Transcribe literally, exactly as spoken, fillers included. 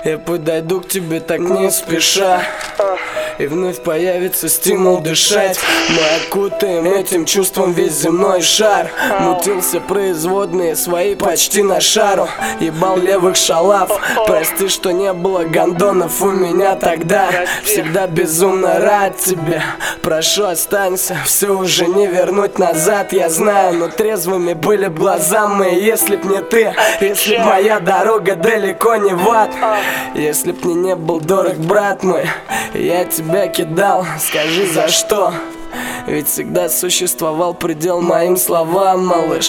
Я подойду к тебе так не спеша, и вновь появится стимул дышать. Мы окутаем этим чувством весь земной шар. Мутился производные свои почти на шару. Ебал левых шалав. Прости, что не было гондонов у меня тогда. Всегда безумно рад тебе. Прошу, останься, все уже не вернуть назад. Я знаю, но трезвыми были б глаза мои. Если б не ты, если б моя дорога далеко не в ад. Если б мне не был дорог брат мой, я тебя кидал, скажи за что? Ведь всегда существовал предел моим словам, малыш.